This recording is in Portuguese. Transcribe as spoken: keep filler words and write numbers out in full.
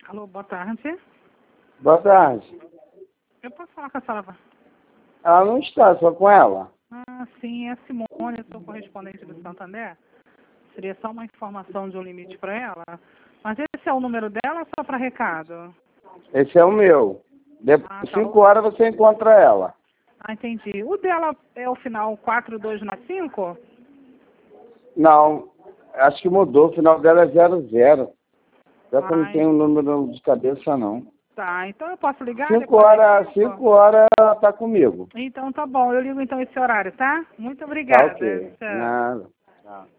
Alô, boa tarde. Boa tarde. Eu posso falar com a senhora? Ela não está, só com ela. Ah, sim, é a Simone, eu sou correspondente do Santander. Seria só uma informação de um limite para ela. Mas esse é o número dela ou só para recado? Esse é o meu. Depois Ah, de tá. cinco horas você encontra ela. Ah, entendi. O dela é o final quatro dois nove cinco? Não, acho que mudou. O final dela é zero zero. Já que eu não Ah, tenho o número de cabeça, não. tá. Então eu posso ligar Cinco depois das horas, cinco? cinco horas ela tá comigo. Então tá bom, eu ligo então esse horário, tá? Muito Tá obrigada. ok. Tchau. Nada. Tchau.